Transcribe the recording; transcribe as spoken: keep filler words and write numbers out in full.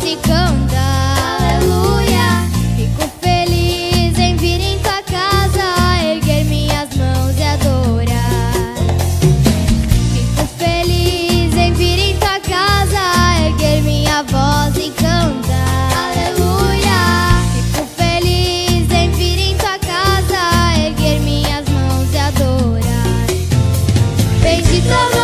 e cantar. Aleluia. Fico feliz em vir em tua casa, erguer minhas mãos e adorar. Fico feliz em vir em tua casa, erguer minha voz e cantar. Aleluia. Fico feliz em vir em tua casa, erguer minhas mãos e adorar. Bendito